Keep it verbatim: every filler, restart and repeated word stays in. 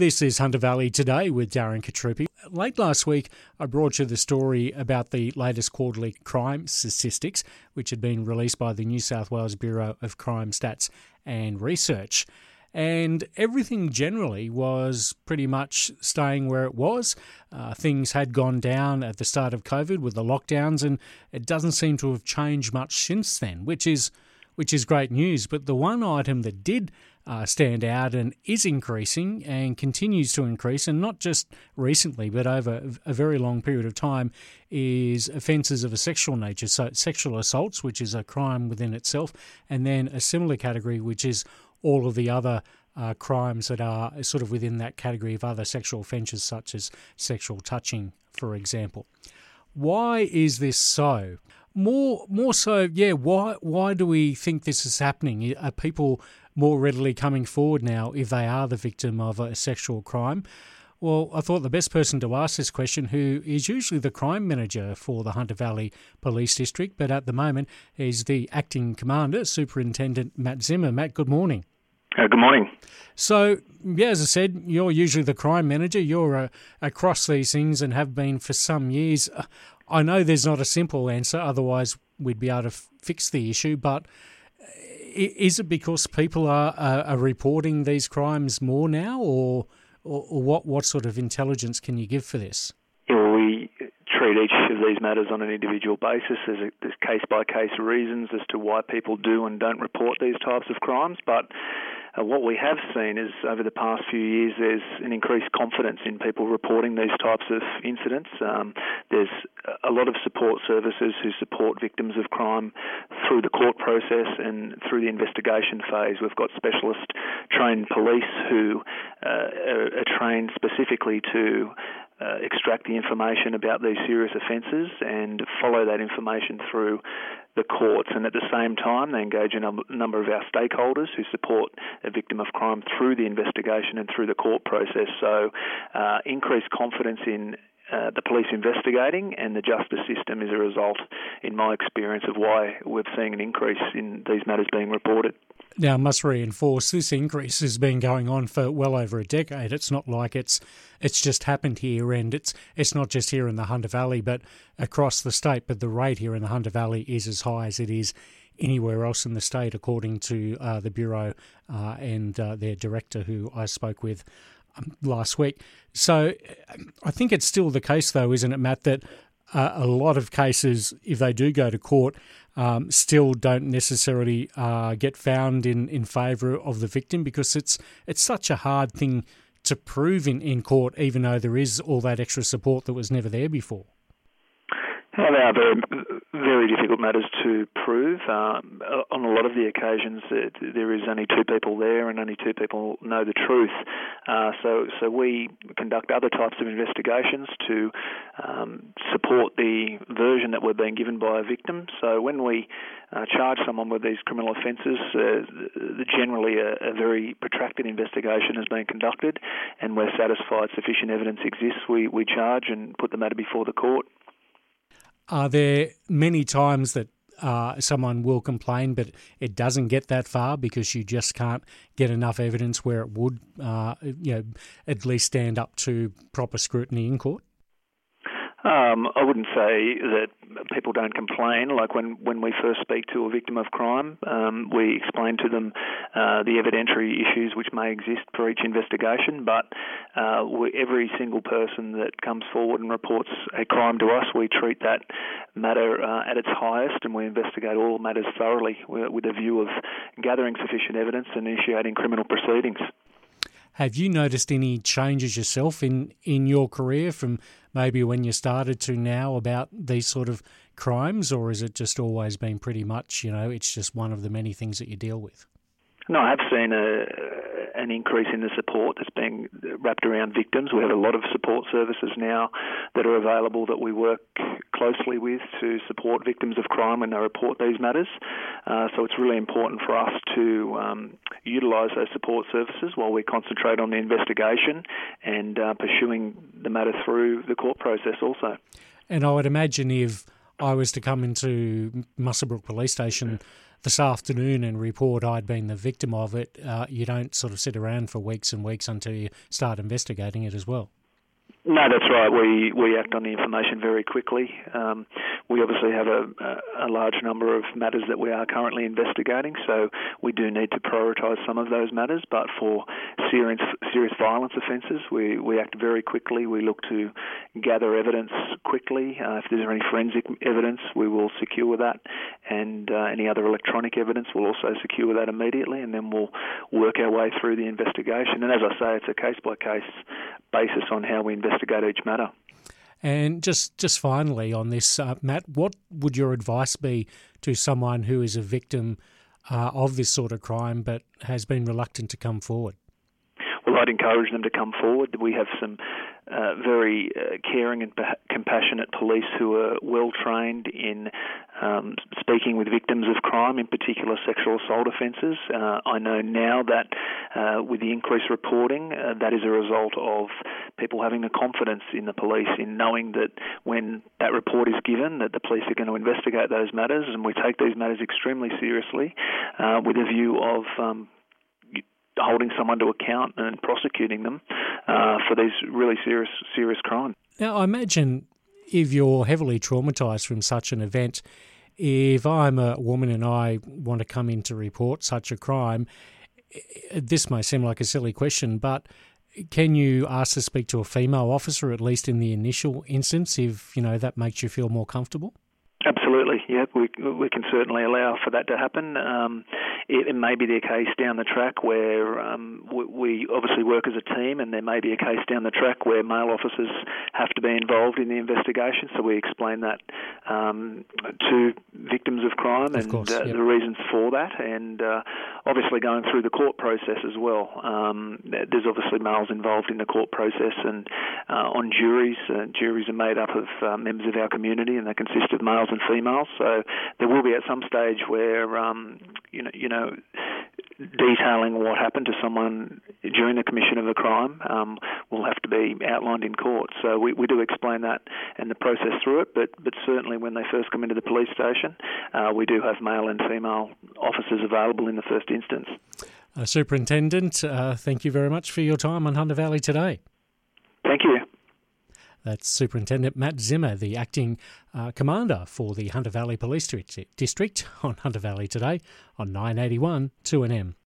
This is Hunter Valley Today with Darren Katrupi. Late last week, I brought you the story about the latest quarterly crime statistics, which had been released by the New South Wales Bureau of Crime Stats and Research. And everything generally was pretty much staying where it was. Uh, things had gone down at the start of COVID with the lockdowns, and it doesn't seem to have changed much since then, which is which is great news. But the one item that did uh, stand out and is increasing and continues to increase, and not just recently but over a very long period of time, is offences of a sexual nature. So sexual assaults, which is a crime within itself, and then a similar category, which is all of the other uh, crimes that are sort of within that category of other sexual offences, such as sexual touching, for example. Why is this so? More more so, yeah, why why do we think this is happening? Are people more readily coming forward now if they are the victim of a sexual crime? Well, I thought the best person to ask this question, who is usually the crime manager for the Hunter Valley Police District, but at the moment is the acting commander, Superintendent Matt Zimmer. Matt, good morning. Uh, good morning. So, yeah, as I said, you're usually the crime manager. You're uh, across these things and have been for some years. Uh, I know there's not a simple answer, otherwise we'd be able to f- fix the issue, but is it because people are, uh, are reporting these crimes more now, or, or, or what, what sort of intelligence can you give for this? Yeah, well, we treat each of these matters on an individual basis. There's, a, there's case-by-case reasons as to why people do and don't report these types of crimes, but Uh, what we have seen is over the past few years there's an increased confidence in people reporting these types of incidents. Um, there's a lot of support services who support victims of crime through the court process and through the investigation phase. We've got specialist trained police who uh, are, are trained specifically to Uh, extract the information about these serious offences and follow that information through the courts. And at the same time, they engage a num- number of our stakeholders who support a victim of crime through the investigation and through the court process. So uh, increased confidence in Uh, the police investigating and the justice system is a result, in my experience, of why we're seeing an increase in these matters being reported. Now, I must reinforce, this increase has been going on for well over a decade. It's not like it's it's just happened here, and it's it's not just here in the Hunter Valley, but across the state. But the rate here in the Hunter Valley is as high as it is anywhere else in the state, according to uh, the Bureau uh, and uh, their director, who I spoke with um, last week. So I think it's still the case, though, isn't it, Matt, that uh, a lot of cases, if they do go to court, um, still don't necessarily uh, get found in, in favour of the victim, because it's it's such a hard thing to prove in, in court, even though there is all that extra support that was never there before. Well, they are very, very difficult matters to prove. Um, on a lot of the occasions, uh, there is only two people there and only two people know the truth. Uh, so, so we conduct other types of investigations to um, support the version that we're being given by a victim. So when we uh, charge someone with these criminal offences, uh, generally a, a very protracted investigation has been conducted, and we're satisfied sufficient evidence exists, we, we charge and put the matter before the court. Are there many times that uh, someone will complain but it doesn't get that far because you just can't get enough evidence where it would uh, you know, at least stand up to proper scrutiny in court? Um, I wouldn't say that people don't complain. Like when, when we first speak to a victim of crime, um, we explain to them uh, the evidentiary issues which may exist for each investigation, but uh, we, every single person that comes forward and reports a crime to us, we treat that matter uh, at its highest, and we investigate all matters thoroughly with a view of gathering sufficient evidence and initiating criminal proceedings. Have you noticed any changes yourself in, in your career from maybe when you started to now about these sort of crimes, or has it just always been pretty much, you know, it's just one of the many things that you deal with? No, I have seen a, an increase in the support that's being wrapped around victims. We have a lot of support services now that are available that we work closely with to support victims of crime when they report these matters. Uh, so it's really important for us to um, utilise those support services while we concentrate on the investigation and uh, pursuing the matter through the court process also. And I would imagine if I was to come into Muswellbrook Police Station this afternoon and report I'd been the victim of it, uh, you don't sort of sit around for weeks and weeks until you start investigating it as well. No, that's right. We we act on the information very quickly. Um, we obviously have a, a, a large number of matters that we are currently investigating, so we do need to prioritise some of those matters. But for serious serious violence offences, we, we act very quickly. We look to gather evidence quickly. Uh, if there's any forensic evidence, we will secure that, and uh, any other electronic evidence, we'll also secure that immediately, and then we'll work our way through the investigation. And as I say, it's a case-by-case basis on how we investigate each matter. And just just finally on this, uh, Matt, what would your advice be to someone who is a victim uh, of this sort of crime but has been reluctant to come forward? Well, I'd encourage them to come forward. We have some uh, very uh, caring and compassionate police who are well trained in um, speaking with victims of crime, in particular sexual assault offences. Uh, I know now that uh, with the increased reporting, uh, that is a result of people having the confidence in the police, in knowing that when that report is given, that the police are going to investigate those matters, and we take these matters extremely seriously uh, with a view of um, holding someone to account and prosecuting them uh, for these really serious serious crimes. Now, I imagine if you're heavily traumatised from such an event, if I'm a woman and I want to come in to report such a crime, this may seem like a silly question, but can you ask to speak to a female officer, at least in the initial instance, if you know that makes you feel more comfortable? Absolutely, yeah. We we can certainly allow for that to happen. Um, it, it may be the case down the track where um, we, we obviously work as a team, and there may be a case down the track where male officers have to be involved in the investigation. So we explain that um, to victims of crime and of course, uh, yep. the reasons for that, and uh, obviously going through the court process as well. Um, there's obviously males involved in the court process, and uh, on juries. Uh, juries are made up of uh, members of our community, and they consist of males and females. So there will be at some stage where um, you know, you know, detailing what happened to someone during the commission of a crime um, will have to be outlined in court. So we, we do explain that and the process through it. But but certainly when they first come into the police station, uh, we do have male and female officers available in the first instance. Uh, Superintendent, uh, thank you very much for your time on Hunter Valley Today. Thank you. That's Superintendent Matt Zimmer, the acting uh, commander for the Hunter Valley Police District on Hunter Valley Today on nine eighty-one two N M.